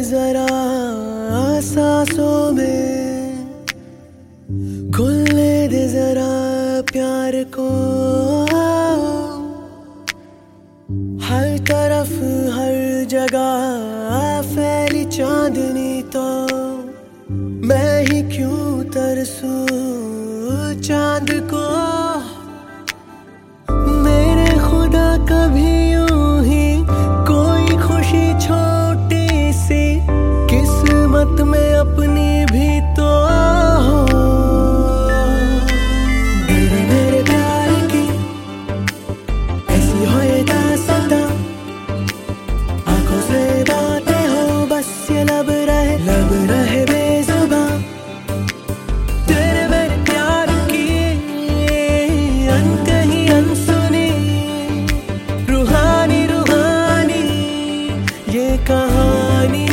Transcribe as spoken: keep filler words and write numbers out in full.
जरा सांसों में, खुलने दे जरा प्यार को। हर तरफ हर जगह फैली चांदनी तो मैं ही क्यों तरसूं चांद को। मेरे खुदा कभी यूं ही कोई खुशी छोटी सी किस्मत में अपनी भी तो हो। मेरे मेरे प्यार की ऐसी हो ये दास्तां, आंखों से बातें हो बस ये लब रहे लब रहे बेजुबां। तेरे मेरे प्यार की अनकही अनसुनी रूहानी रूहानी ये कहानी।